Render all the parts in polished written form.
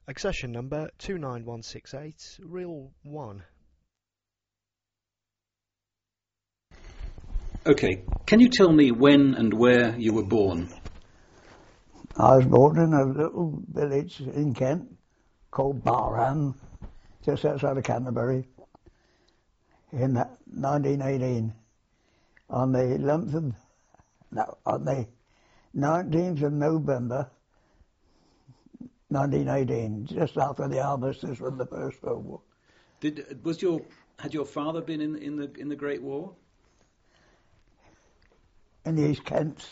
Accession number 29168, reel 1. Okay, can you tell me when and where you were born? I was born in a little village in Kent called Barham, just outside of Canterbury, in 1918, on the 19th of November 1918, just after the armistice from the First World War. Had your father been in the Great War? In the East Kents,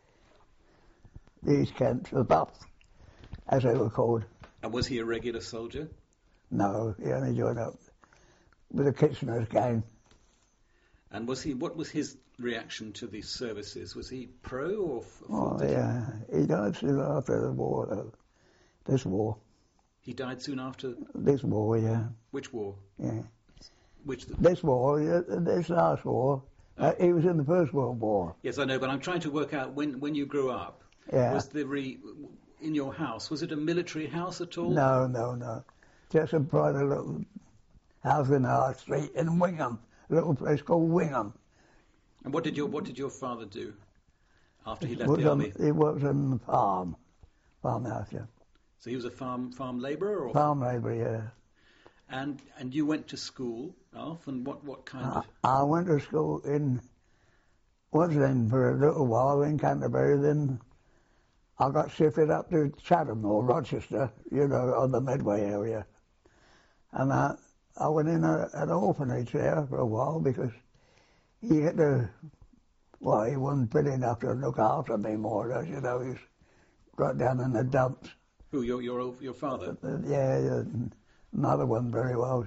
the Buffs, as they were called. And was he a regular soldier? No, he only joined up with the Kitchener's gang. And what was his reaction to these services? Was he pro or? Yeah, he died soon after the war, this war. He died soon after? This war, yeah. Which war? Yeah. Which? This war, this last war. He was in the First World War. Yes, I know, but I'm trying to work out when you grew up. Yeah. Was in your house? Was it a military house at all? No. Just a private little house in our street in Wingham, a little place called Wingham. And what did your father do after he left the army? He worked on the farmhouse, yeah. So he was a farm labourer, or farm labourer, yeah. And you went to school, Alf, and what kind of? I went to school for a little while in Canterbury. Then I got shifted up to Chatham or Rochester, on the Medway area, and I went in an orphanage there for a while because he wasn't fit enough to look after me more or less, he's right down in the dumps. Who, your father? Yeah, mother wasn't very well,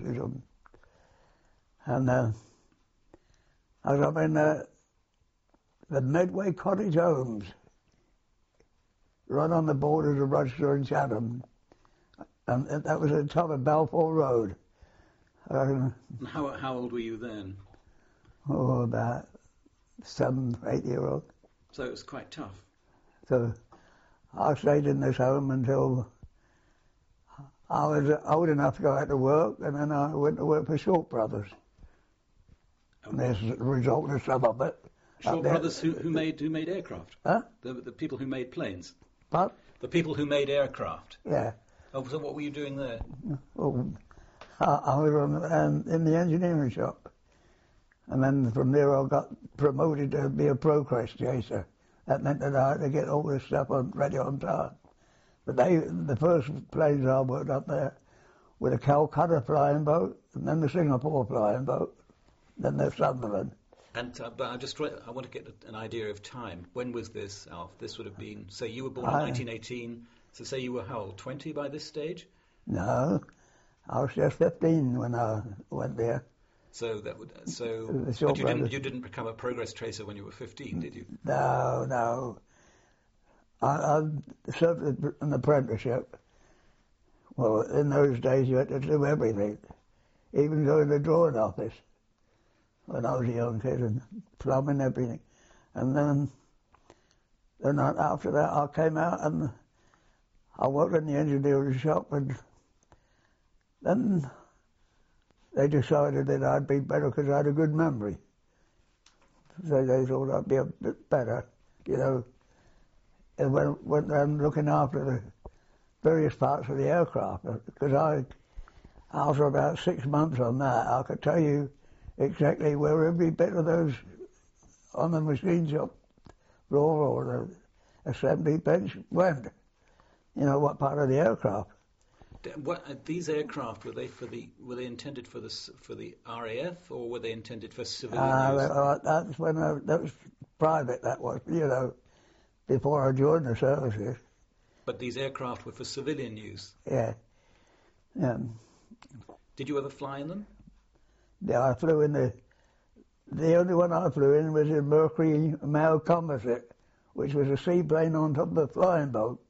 and I was up in the Medway Cottage Homes, right on the borders of Rochester and Chatham, and that was at the top of Balfour Road. And how old were you then? Oh, about 7, 8 year old. So it was quite tough. So I stayed in this home until I was old enough to go out to work, and then I went to work for Short Brothers. And there's the result of some of it. Short Brothers who made aircraft? Huh? The people who made planes? What? The people who made aircraft? Yeah. Oh, so what were you doing there? Well, I was in the engineering shop. And then from there I got promoted to be a Procrest chaser. That meant that I had to get all this stuff ready on time. But the first planes I worked up there were the Calcutta flying boat, and then the Singapore flying boat, then the Sunderland. And but I want to get an idea of time. When was this, Alf? This would have been, say you were born in 1918, so say you were how old, 20 by this stage? No, I was just 15 when I went there. So but you didn't become a progress tracer when you were 15, did you? No. I served an apprenticeship. Well, in those days you had to do everything, even go to the drawing office when I was a young kid, and plumbing, everything. And then after that I came out and I worked in the engineering shop, and then they decided that I'd be better because I had a good memory. So they thought I'd be a bit better, and went around looking after the various parts of the aircraft. Because after about 6 months on that, I could tell you exactly where every bit of those on the machine shop floor or the assembly bench went. What part of the aircraft. These aircraft, were they intended for the RAF, or were they intended for civilian use? That was private. That was, before I joined the services. But these aircraft were for civilian use. Yeah. Did you ever fly in them? Yeah, I flew in the only one I flew in was a Mercury Mail Composite, which was a seaplane on top of a flying boat.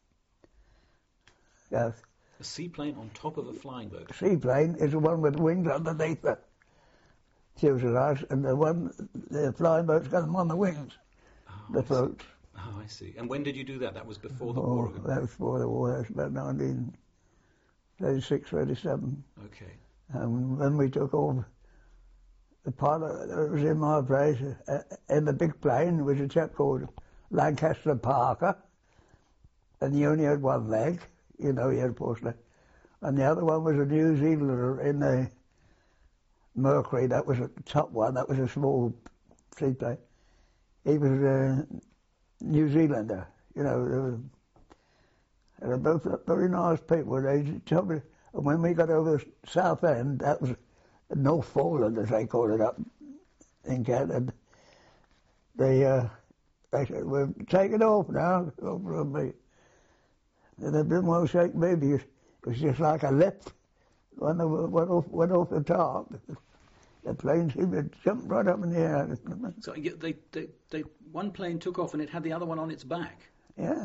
Yes. A seaplane on top of a flying boat? A seaplane is the one with wings underneath the fuselage, and the flying boat's got them on the wings, the floats. Oh, I see. And when did you do that? That was before the war? That was before the war. That was about 36, 37. Okay. And when we took over, the pilot that was in my place, in the big plane, was a chap called Lancaster Parker, and he only had one leg, you know, he had a post leg. And the other one was a New Zealander in the Mercury, that was the top one, that was a small seaplane. He was a New Zealander, you know. They were both very nice people. They told me, and when we got over the South End, that was North Foreland, as they call it up in Canada, they said, we're taking off now, over on me. And they didn't want to shake me because it was just like a lift. When they went off the top, the plane seemed to jump right up in the air. So they one plane took off and it had the other one on its back. Yeah.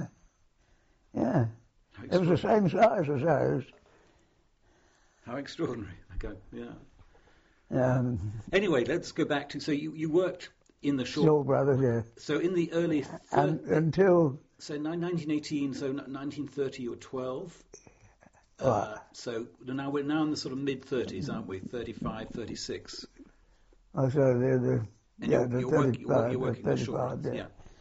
It was the same size as ours. How extraordinary. Yeah. Anyway, let's go back to, so you worked in the Shaw Brothers, yeah. So in the early... until... So 1918, so 1930 you were 12. So now we're in the sort of mid-30s, aren't we? 35, 36. Oh, so the you're working the short, yeah.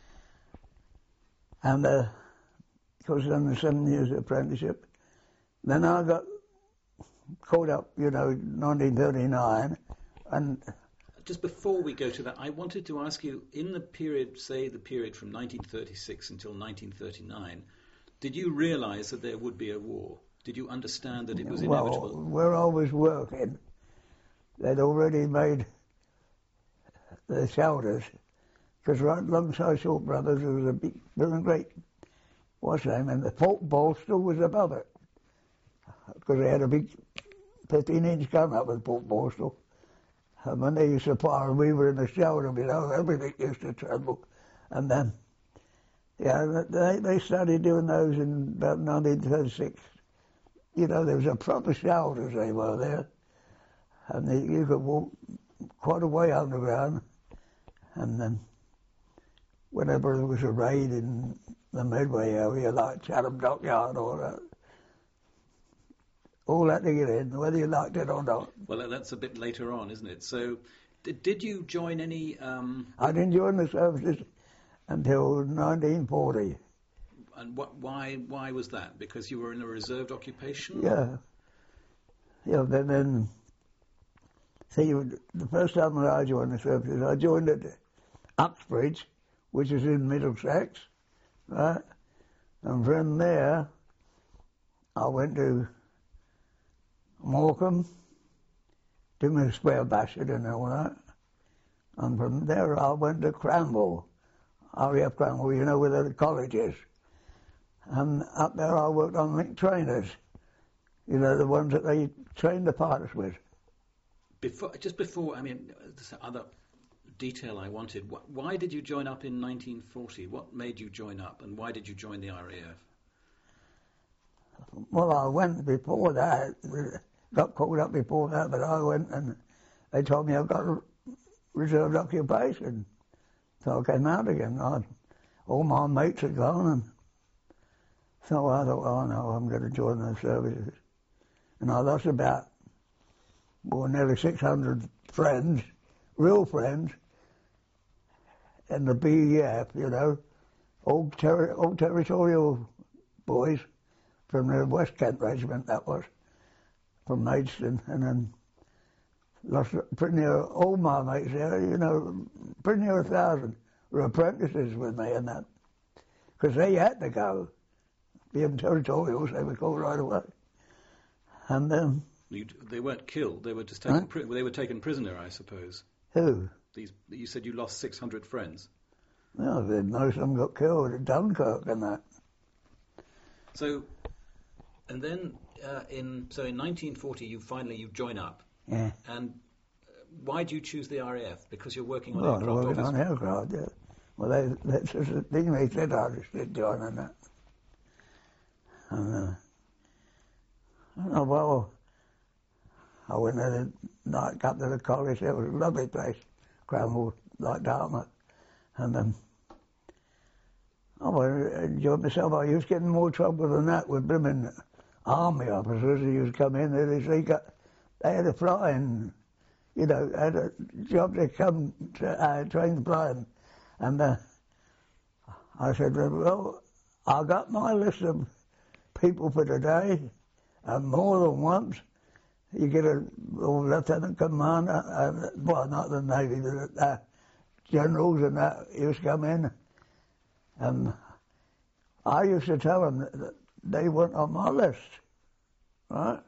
And, of course, done the 7 years apprenticeship. Then I got caught up, 1939, and... Just before we go to that, I wanted to ask you, in the period, say the period from 1936 until 1939, did you realise that there would be a war? Did you understand that it was inevitable? Well, where I was working, they'd already made the shelters, because right alongside Shaw Brothers there was a big, very great, and the Fort Borstal was above it, because they had a big 15-inch gun up at Fort Borstal. And when they used to fire, we were in the shelter, everything used to tremble. And then, they started doing those in about 1936. There was a proper shelters, they were there. And you could walk quite a way underground. And then, whenever there was a raid in the Midway area, like Chatham Dockyard or all that to get in, whether you liked it or not. Well, that's a bit later on, isn't it? So, did you join any... I didn't join the services until 1940. And why was that? Because you were in a reserved occupation? Yeah. Then see, the first time that I joined the services, I joined at Uxbridge, which is in Middlesex, right? And from there, I went to Morecambe, to my spare basket and all that. And from there I went to Cranwell, RAF Cranwell, where the college is. And up there I worked on link trainers, the ones that they trained the pilots with. Just before, this other detail I wanted, why did you join up in 1940? What made you join up, and why did you join the RAF? Well, I went before that, got called up before that, but I went and they told me I've got a reserved occupation. So I came out again. All my mates had gone, and so I thought, oh no, I'm going to join the services. And I lost about, nearly 600 friends, real friends, in the BEF, all territorial boys, from the West Kent Regiment, that was, from Maidstone, and then lost pretty near all my mates there, pretty near 1,000 were apprentices with me and that, because they had to go. Being territorials, they were called right away. And then... They weren't killed, they were just taken, they were taken prisoner, I suppose. Who? You said you lost 600 friends. No, most of them got killed at Dunkirk and that. So... And then in 1940, you join up. Yeah. And why do you choose the RAF? Because you're working on aircraft. Well, working on aircraft, yeah. Well, that's just the thing they said I should join on that. And, I went in at night, got to the college. It was a lovely place, Cranwell, like Dartmouth. And I enjoyed myself. I was getting more trouble than that with women. army officers who used to come in there. They had a flying, had a job to come to train the flying. And I said, well, I got my list of people for today, and more than once, you get a lieutenant commander, well, not the Navy, the generals and that used to come in, and I used to tell them that they weren't on my list, right?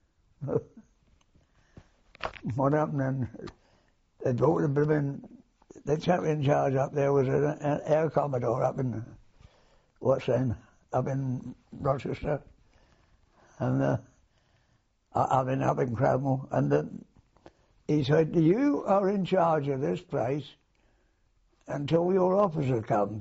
What happened then? They brought the chap in charge up there was an air commodore up in up in Rochester, and up in Cranwell, and he said, "You are in charge of this place until your officer comes,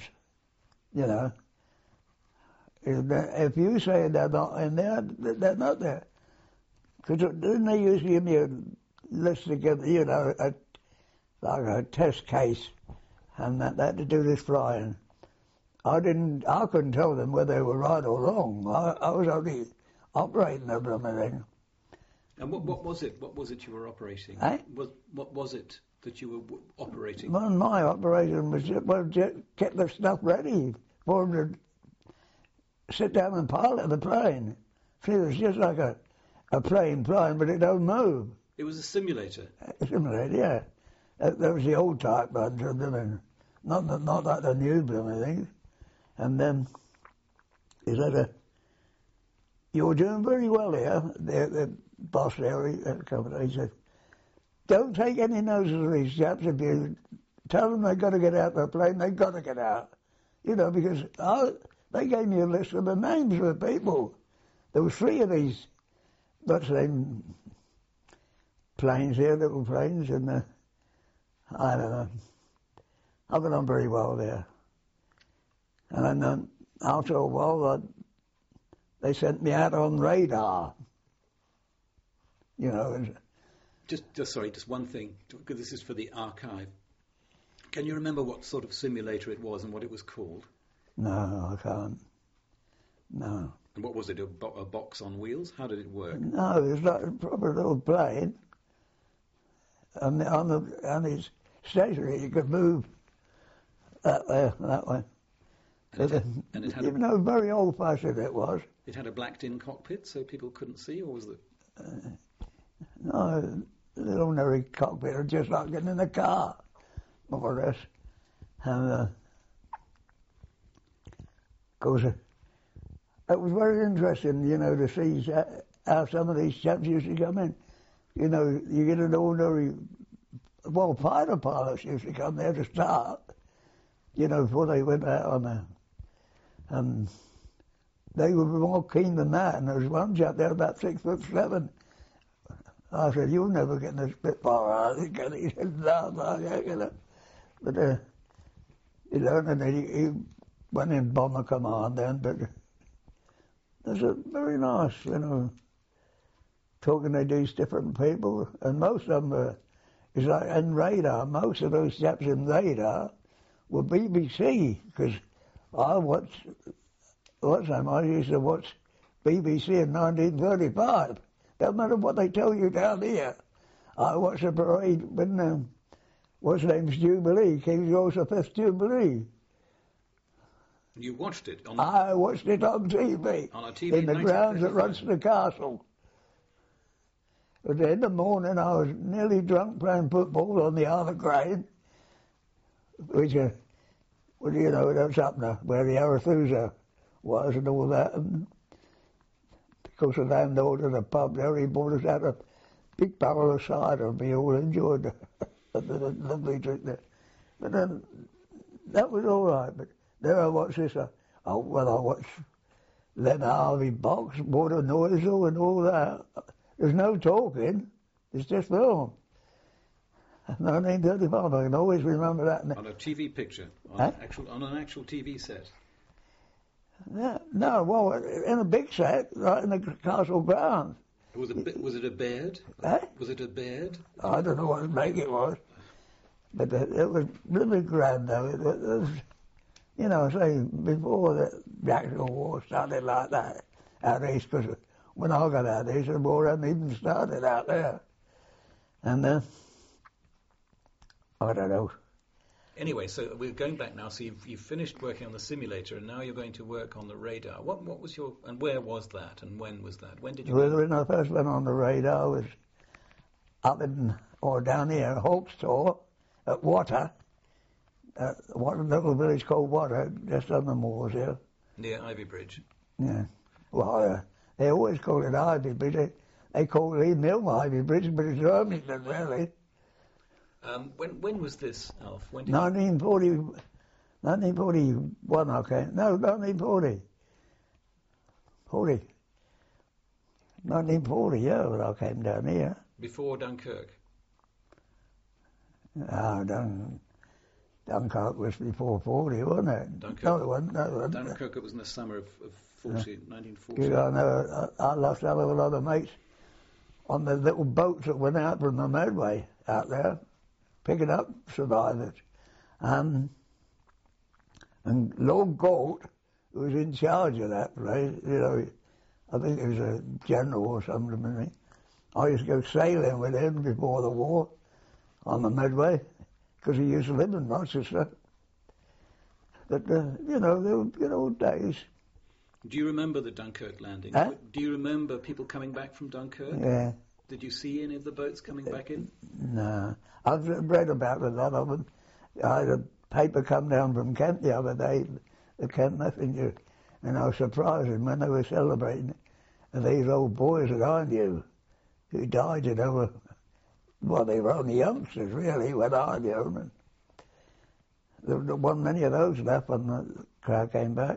If you say they're not in there, they're not there. Because didn't they usually give me a list to give, like a test case, and that had to do this flying. I couldn't tell them whether they were right or wrong. I was only operating the blooming thing. And what was it? What was it you were operating? Eh? What was it that you were operating? Well, my operation was just get the stuff ready for them to sit down and pilot the plane. See, it's just like a plane flying, but it don't move. It was a simulator. A simulator, yeah. That was the old type ones, not like the new blooming things. And then he said, "You're doing very well here." The boss there, he said, "Don't take any notice of these chaps. If you tell them they've got to get out of the plane, they've got to get out. Because they gave me a list of the names of the people. There was 3 of these, what's the name, planes here, little planes, and I don't know. I got on very well there. And then after a while, they sent me out on radar. Just one thing, because this is for the archive. Can you remember what sort of simulator it was and what it was called? No, I can't. No. And what was it, a box on wheels? How did it work? No, it was like a proper little plane. And on his stationary, you could move that way. And it had even though very old-fashioned it was. It had a blacked-in cockpit, so people couldn't see, or was it? No, the ordinary cockpit, just like getting in a car, more or less. And of course, it was very interesting, to see how some of these chaps used to come in. You get an ordinary, fighter pilots used to come there to start, before they went out on there. And they were more keen than that. And there was one chap there about 6'7". I said, "You'll never get in a Spitfire out." He said, "No, But he learned, and he went in bomber command then. But it was very nice, talking to these different people. And most of them it's like in radar. Most of those chaps in radar were BBC, because I used to watch BBC in 1935. Don't matter what they tell you down here. I watched the parade when, Jubilee, King George V's Jubilee. You watched it? I watched it on TV. On a TV in the grounds at Runstone Castle. But in the morning, I was nearly drunk playing football on the Isle of Grain, which, that's up there, where the Arethusa was and all that. And because the landlord of the pub there, he bought us out a big barrel of cider, and we all enjoyed the lovely drink there. But then, that was all right. But then I watched this, I watched Len Harvey box, Water Noisel and all that. There's no talking, it's just film. 1935, I can always remember that. On a TV picture, on an actual TV set. No, in a big set, right in the castle grounds. Was it a Baird? Eh? Was it a Baird? I don't know what make it was, but it was really grand though. It was, say before the actual war started like that out east, because when I got out there, the war hadn't even started out there. And I don't know. Anyway, so we're going back now. So you've finished working on the simulator, and now you're going to work on the radar. What was your, and where was that, and when was that? When did you? When I first went on the radar was up down here in Hawkes Tor at Water. What a little village called Water, just on the moors here. Near Ivy Bridge. Yeah. Well, they always call it Ivy Bridge. They call it Mill Ivy Bridge, but it's Irvington, really. When was this, Alf? When did 1941 I came. No, 1940. 1940, yeah, when I came down here. Before Dunkirk? Dunkirk was before 40, wasn't it? Dunkirk, no, it wasn't. Dunkirk, it was in the summer of 1940. Yeah, I know. I lost a hell of a lot of mates on the little boats that went out from the Medway out there, picking up survivors. And Lord Galt, who was in charge of that place, I think he was a general or something. I used to go sailing with him before the war on the Medway, because he used to live in Rochester. But, they were good old days. Do you remember the Dunkirk landing? Huh? Do you remember people coming back from Dunkirk? Yeah. Did you see any of the boats coming back in? No. I've read about a lot of them. I had a paper come down from Kent the other day, the Kent Messenger, and I was surprised when they were celebrating these old boys that I knew who died, they were only youngsters, really, when I knew them. And there weren't many of those left when the crowd came back.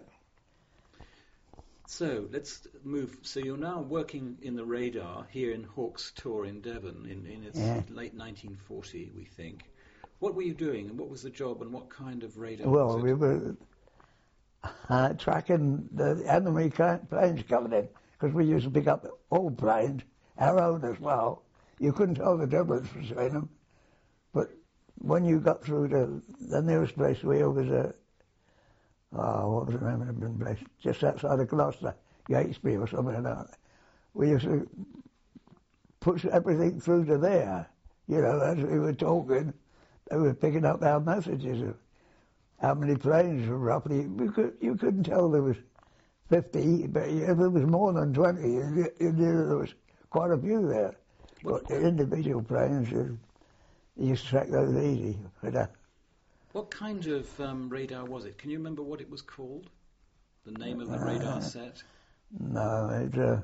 So let's move. So you're now working in the radar here in Hawkes Tor in Devon in its late 1940, we think. What were you doing, and what was the job, and what kind of radar was it? We were tracking the enemy planes coming in, because we used to pick up old planes, our own as well. You couldn't tell the difference between them. But when you got through to the nearest place we was what was the name of the place? Just outside of Gloucester, Gatesby or something like that. We used to push everything through to there. As we were talking, they were picking up our messages of how many planes were roughly. You couldn't tell there was 50, but if there was more than 20, you knew there was quite a few there. But the individual planes, you used to track those easy. What kind of radar was it? Can you remember what it was called? The name of the radar set? No, they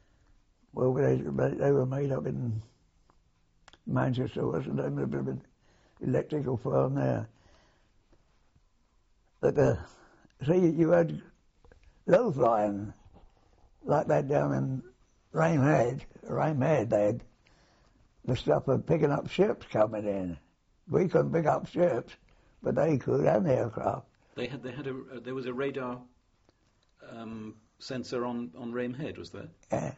were made up in Manchester. What's the name of the electrical firm there? But you had low flying like that down in Ramehead. They had the stuff of picking up ships coming in. We couldn't pick up ships, but they could, and aircraft. There was a radar sensor on Ramehead, was there? Yeah.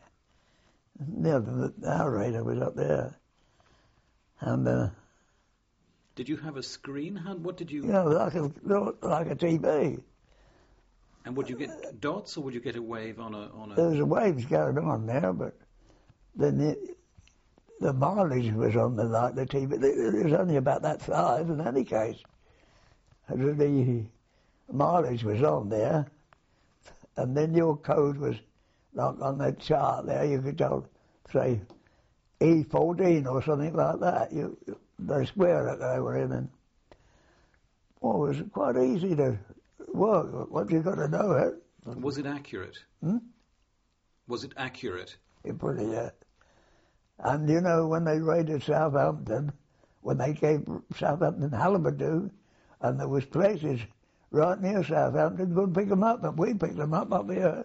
Our radar was up there. And did you have a screen? What did you? Like a TV. And would you get dots, or would you get a wave on a? There was waves going on there, but then the mileage was on the TV. It was only about that size in any case. The mileage was on there, and then your code was like on that chart there. You could tell, say, E14 or something like that. The square that they were in, and it was quite easy to work. What you got to know it. Was it accurate? Was it accurate? Pretty, yeah. And when they raided Southampton, when they gave Southampton Halibadu, and there was places right near Southampton, couldn't pick them up, but we picked them up here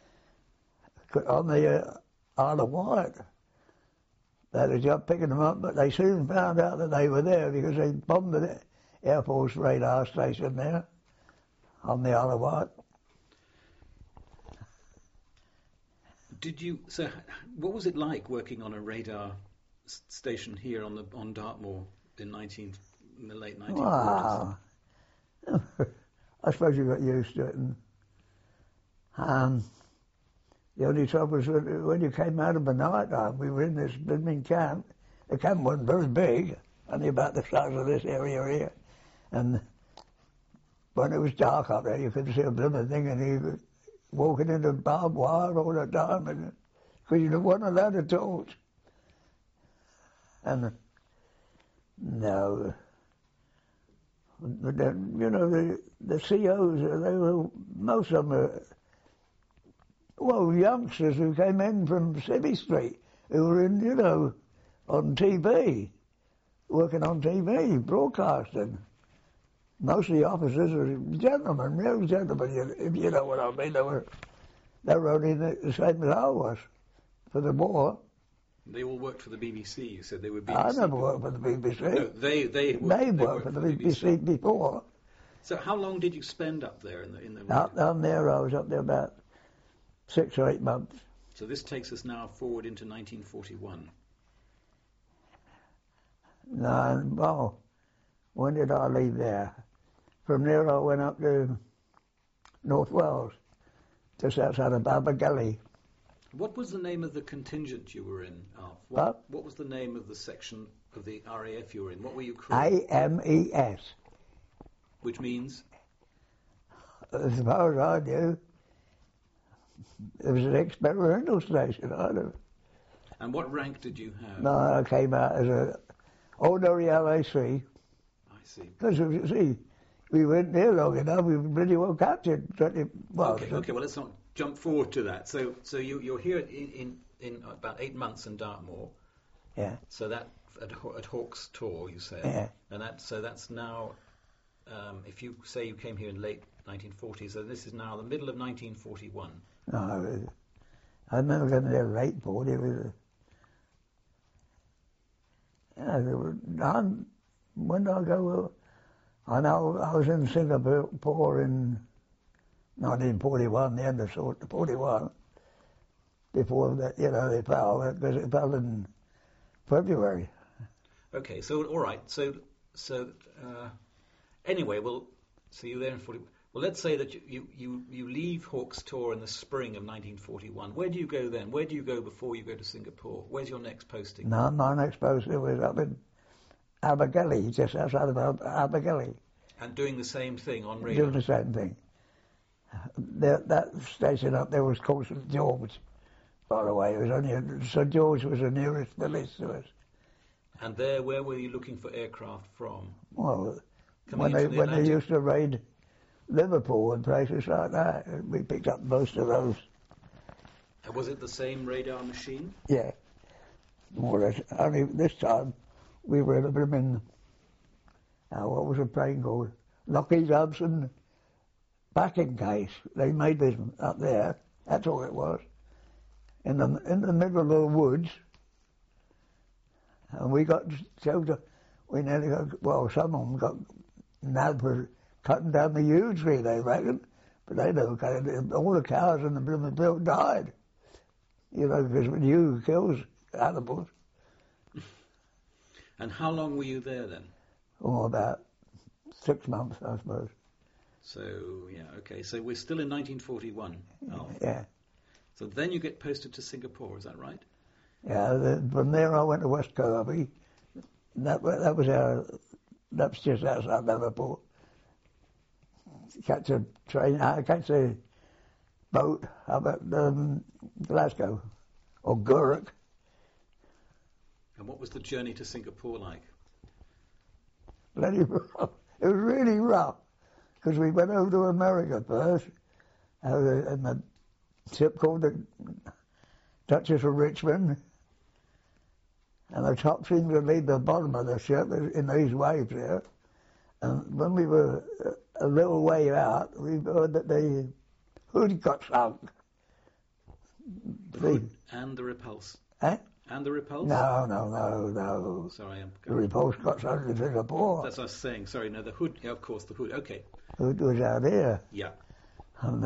on the Isle of Wight. They had a job picking them up, but they soon found out that they were there because they bombed the Air Force radar station there on the Isle of Wight. So what was it like working on a radar station here on Dartmoor in the late 1940s? Wow. I suppose you got used to it. And, The only trouble was when you came out of the night time, we were in this blooming camp. The camp wasn't very big, only about the size of this area here. And when it was dark up there, you could see a blooming thing, and you were walking into barbed wire all the time, because you weren't allowed to talk. And no. But then, you know, the COs, they were, most of them were, well, youngsters who came in from Civvy Street, who were in, you know, on TV, working on TV, broadcasting. Most of the officers were gentlemen, real gentlemen, if you know what I mean. They were only the same as I was for the war. They all worked for the BBC. You said they were BBC. I never worked for the BBC. No, they worked for the BBC before. So how long did you spend up there in the? Down there, I was up there about 6 or 8 months. So this takes us now forward into 1941. No, well, when did I leave there? From there I went up to North Wales, just outside of Abergele. What was the name of the contingent you were in, Alf? What was the name of the section of the RAF you were in? What were you called? AMES. Which means? As far as I knew, it was an experimental station. I don't. And what rank did you have? No, I came out as an ordinary LAC. I see. Because, you see, we weren't there long enough, we were pretty well captured. Okay, well, let's not jump forward to that. So you're here in about 8 months in Dartmoor. Yeah. So that at Hawks Tor, you say. Yeah. And that's now, if you say you came here in late 1940s, so this is now the middle of 1941. No, I remember getting there late 40. When did I go? I know I was in Singapore in 1941, the end of 41. Before that, you know, they fell, because it fell in February. Okay, so all right, so anyway, so you're there in 40. Well, let's say that you leave Hawks Tor in the spring of 1941. Where do you go then? Where do you go before you go to Singapore? Where's your next posting? No, my next posting was up in Abergele, just outside of Abergele. And doing the same thing on radio? Doing the same thing. That station up there was called St George, by the way. It was only St George was the nearest village to us. And there, where were you looking for aircraft from? Well, when they used to raid Liverpool and places like that, we picked up most of those. And was it the same radar machine? Yeah, more or less. Only this time we were in a blooming, what was the plane called? Lockheed Hudson backing case. They made this up there. That's all it was. In the middle of the woods. And we got choked. We nearly got, well, some of them got nabbed for cutting down the yew tree, they reckon. But they never cut it. All the cows in the blooming field died. You know, because when yew kills animals. And how long were you there then? Oh, about 6 months, I suppose. So, yeah, okay. So we're still in 1941. Oh. Yeah. So then you get posted to Singapore, is that right? Yeah, from there I went to West Kirby. That's just outside Liverpool. Catch a train, catch a boat up at Glasgow, or Gurrock. And what was the journey to Singapore like? Bloody rough. It was really rough, because we went over to America first, in a ship called the Duchess of Richmond, and the top seemed to leave the bottom of the ship in these waves here. And when we were a little way out, we heard that the hood got sunk. Hood and the Repulse? Eh? And the Repulse? No. Sorry, the Repulse got sunk in Singapore. That's what I was saying. Sorry, no, the hood, yeah, of course, the hood, okay. Hood was out here. Yeah. And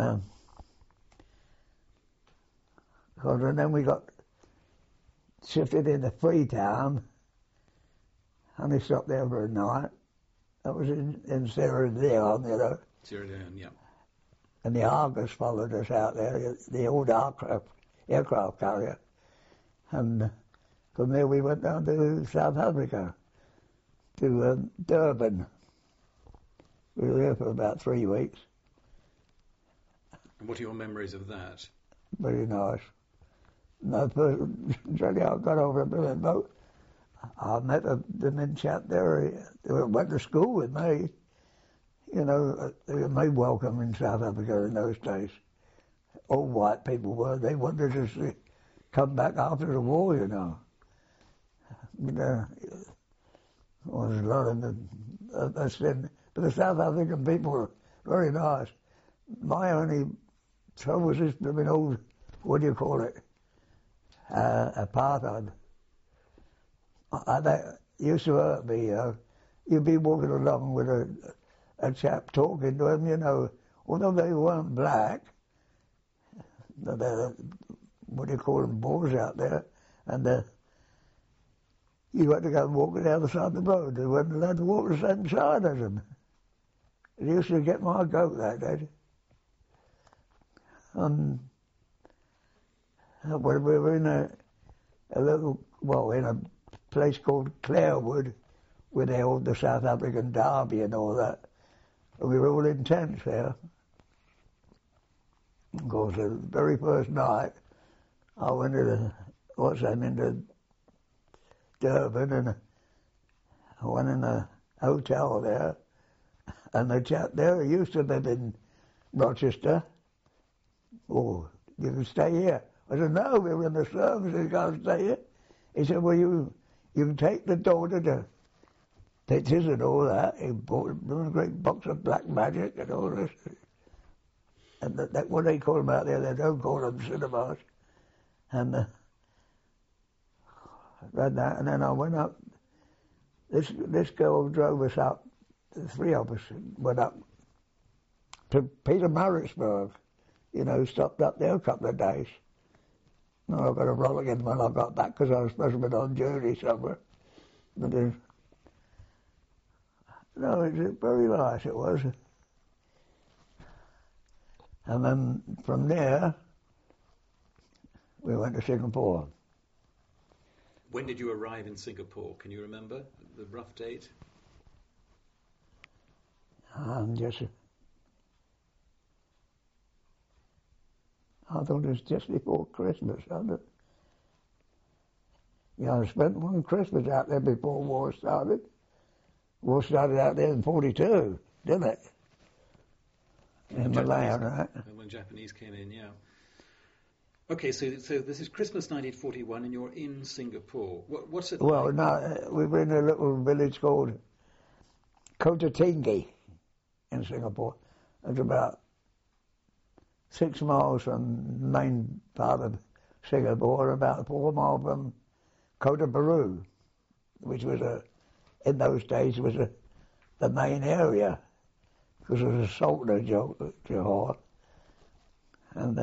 then we got shifted into Freetown, and they stopped there for a night. That was in Sierra Leone, you know. Sierra Leone, yeah. And the Argus followed us out there, the old aircraft aircraft carrier. And from there we went down to South Africa, to Durban. We were there for about 3 weeks. And what are your memories of that? Very nice. And the first journey I got over the boat, I met the men chap there. They went to school with me. You know, they were made welcome in South Africa in those days. All white people were. They wanted us to come back after the war, you know. But there was a lot of us then. But the South African people were very nice. My only trouble was this blooming old, what do you call it, apartheid. That used to hurt me. You'd be walking along with a chap talking to him, you know, although they weren't black, what do you call them, Boers out there, and you had to go walking down the side of the road. They weren't allowed to walk the same side as them. It used to get my goat, that did. When we were in a place called Clarewood, where they held the South African Derby and all that. And we were all in tents there. Of course, the very first night, I went into Durban, and I went in a hotel there, and the chap there used to live in Rochester. Oh, you can stay here. I said, no, we were in the service, you can't stay here. He said, well, you can take the daughter to pictures and all that. He bought a great box of black magic and all this. And that what they call them out there, they don't call them cinemas. And read that, and then I went up. This girl drove us up. The three of us went up to Pietermaritzburg. You know, stopped up there a couple of days. No, I got a roll again when I got back because I was supposed to be on journey somewhere. But no, it was very nice, it was. And then from there, we went to Singapore. When did you arrive in Singapore? Can you remember the rough date? I thought it was just before Christmas. I spent one Christmas out there before war started. War started out there in 42, didn't it? In Malaya, right? When Japanese came in, yeah. Okay, so this is Christmas 1941, and you're in Singapore. What's it like? Well, no, we were in a little village called Kota Tinggi in Singapore. It's about 6 miles from the main part of Singapore, about 4 miles from Kota Bharu, which was in those days was the main area, because it was a Sultan of Johor. And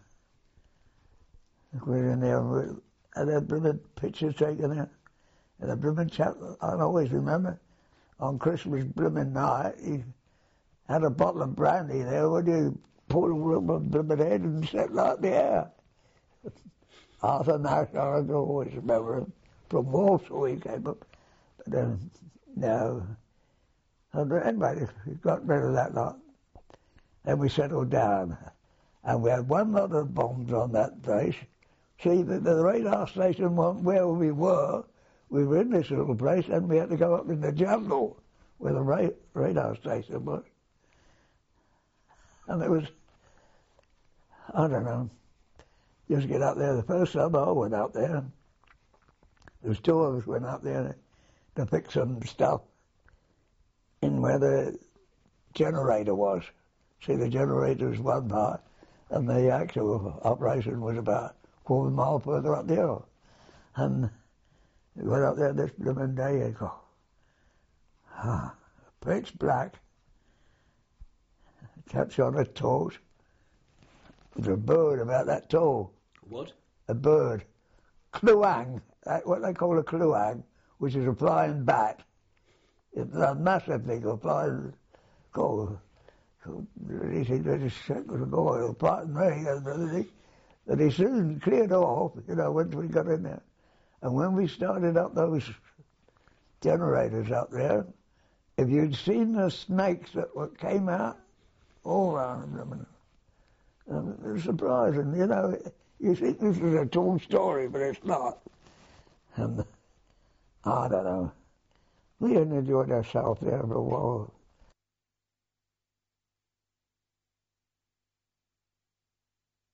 we were in there, and there were pictures taken there. And the blooming chap, I always remember, on Christmas blooming night, he had a bottle of brandy there, when you pulled over the blooming head and set like the air. Arthur Nash, I always remember him, from Walsall he came up. But no. And anyway, we got rid of that lot. Then we settled down. And we had one lot of bombs on that place. See, the radar station wasn't where we were. We were in this little place, and we had to go up in the jungle where the radar station was. And it was, I don't know, just get up there. The first time I went up there, there was 2 of us went up there to fix some stuff in where the generator was. See, the generator was one part, and the actual operation was about 1/4 mile further up the hill. And we went up there this blooming day, and go, pitch black. Catch on a torch. There's a bird about that tall. What? A bird. Kluang, what they call a kluang, which is a flying bat. It's a massive thing, a flying, it'll frighten me, that he soon cleared off, once we got in there. And when we started up those generators up there, if you'd seen the snakes that came out all around them, and it was surprising, you think this is a tall story, but it's not. And I don't know. We had enjoyed ourselves there for a while.